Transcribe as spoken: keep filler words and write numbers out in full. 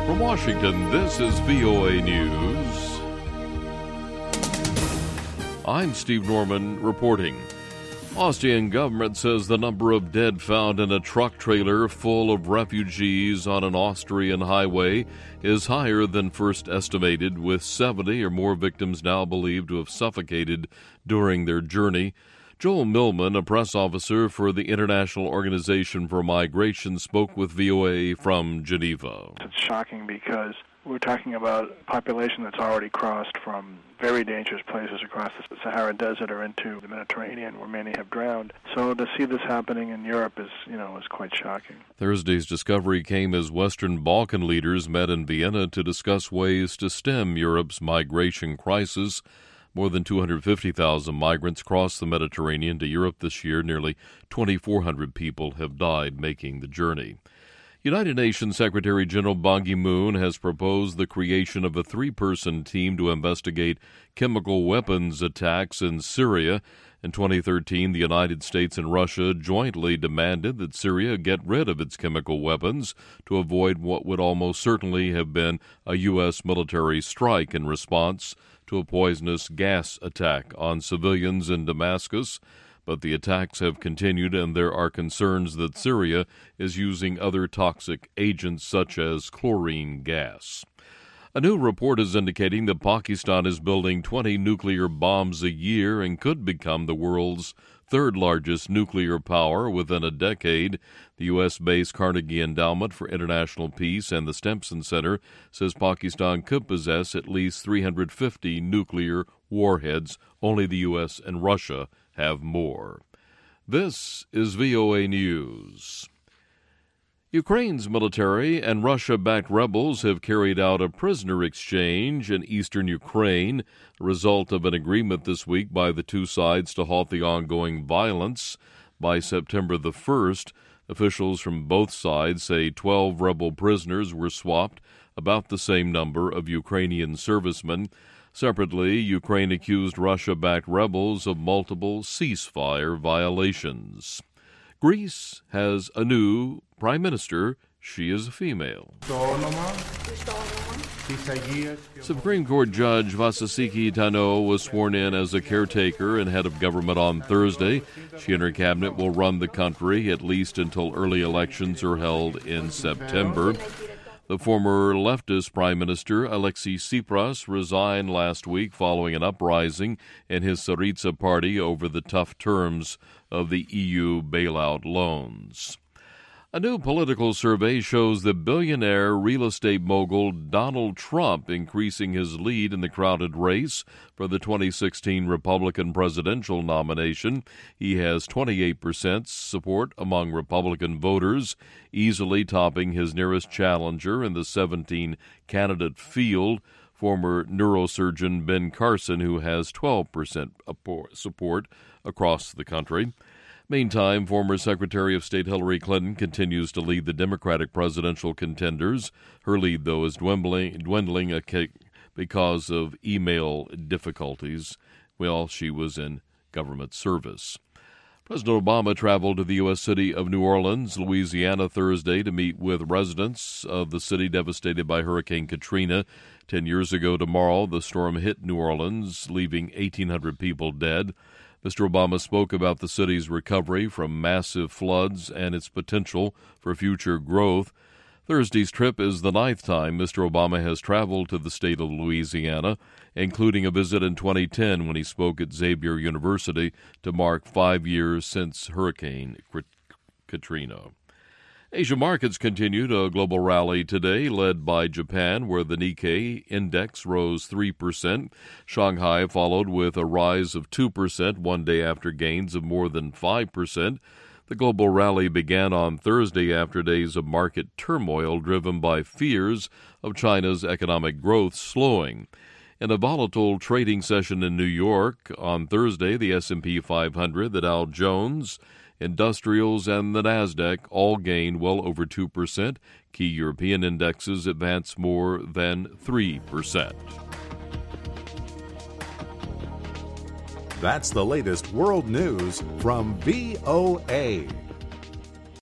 From Washington, this is V O A News. I'm Steve Norman reporting. Austrian government says the number of dead found in a truck trailer full of refugees on an Austrian highway is higher than first estimated, with seventy or more victims now believed to have suffocated during their journey. Joel Millman, a press officer for the International Organization for Migration, spoke with V O A from Geneva. It's shocking because we're talking about a population that's already crossed from very dangerous places across the Sahara Desert or into the Mediterranean, where many have drowned. So to see this happening in Europe is, you know, is quite shocking. Thursday's discovery came as Western Balkan leaders met in Vienna to discuss ways to stem Europe's migration crisis. More than two hundred fifty thousand migrants crossed the Mediterranean to Europe this year. Nearly twenty-four hundred people have died making the journey. United Nations Secretary General Ban Ki-moon has proposed the creation of a three-person team to investigate chemical weapons attacks in Syria. In twenty thirteen, the United States and Russia jointly demanded that Syria get rid of its chemical weapons to avoid what would almost certainly have been a U S military strike in response to a poisonous gas attack on civilians in Damascus. But the attacks have continued, and there are concerns that Syria is using other toxic agents such as chlorine gas. A new report is indicating that Pakistan is building twenty nuclear bombs a year and could become the world's third largest nuclear power within a decade. The U S-based Carnegie Endowment for International Peace and the Stimson Center says Pakistan could possess at least three hundred fifty nuclear warheads. Only the U S and Russia have more. This is V O A News. Ukraine's military and Russia-backed rebels have carried out a prisoner exchange in eastern Ukraine, the result of an agreement this week by the two sides to halt the ongoing violence. By September the first, officials from both sides say twelve rebel prisoners were swapped, about the same number of Ukrainian servicemen. Separately, Ukraine accused Russia-backed rebels of multiple ceasefire violations. Greece has a new prime minister. She is a female. Supreme Court Judge Vasisiki Tano was sworn in as a caretaker and head of government on Thursday. She and her cabinet will run the country at least until early elections are held in September. The former leftist Prime Minister Alexis Tsipras resigned last week following an uprising in his Syriza party over the tough terms of the E U bailout loans. A new political survey shows the billionaire real estate mogul Donald Trump increasing his lead in the crowded race for the twenty sixteen Republican presidential nomination. He has twenty-eight percent support among Republican voters, easily topping his nearest challenger in the seventeen-candidate field, former neurosurgeon Ben Carson, who has twelve percent support across the country. Meantime, former Secretary of State Hillary Clinton continues to lead the Democratic presidential contenders. Her lead, though, is dwindling, dwindling because of email difficulties while she was in government service. President Obama traveled to the U S city of New Orleans, Louisiana, Thursday to meet with residents of the city devastated by Hurricane Katrina. Ten years ago tomorrow, the storm hit New Orleans, leaving eighteen hundred people dead. Mister Obama spoke about the city's recovery from massive floods and its potential for future growth. Thursday's trip is the ninth time Mister Obama has traveled to the state of Louisiana, including a visit in twenty ten when he spoke at Xavier University to mark five years since Hurricane Katrina. Asia markets continued a global rally today, led by Japan, where the Nikkei index rose three percent. Shanghai followed with a rise of two percent, one day after gains of more than five percent. The global rally began on Thursday after days of market turmoil driven by fears of China's economic growth slowing. In a volatile trading session in New York on Thursday, the S and P five hundred, the Dow Jones, Industrials, and the Nasdaq all gained well over two percent. Key European indexes advanced more than three percent. That's the latest world news from V O A.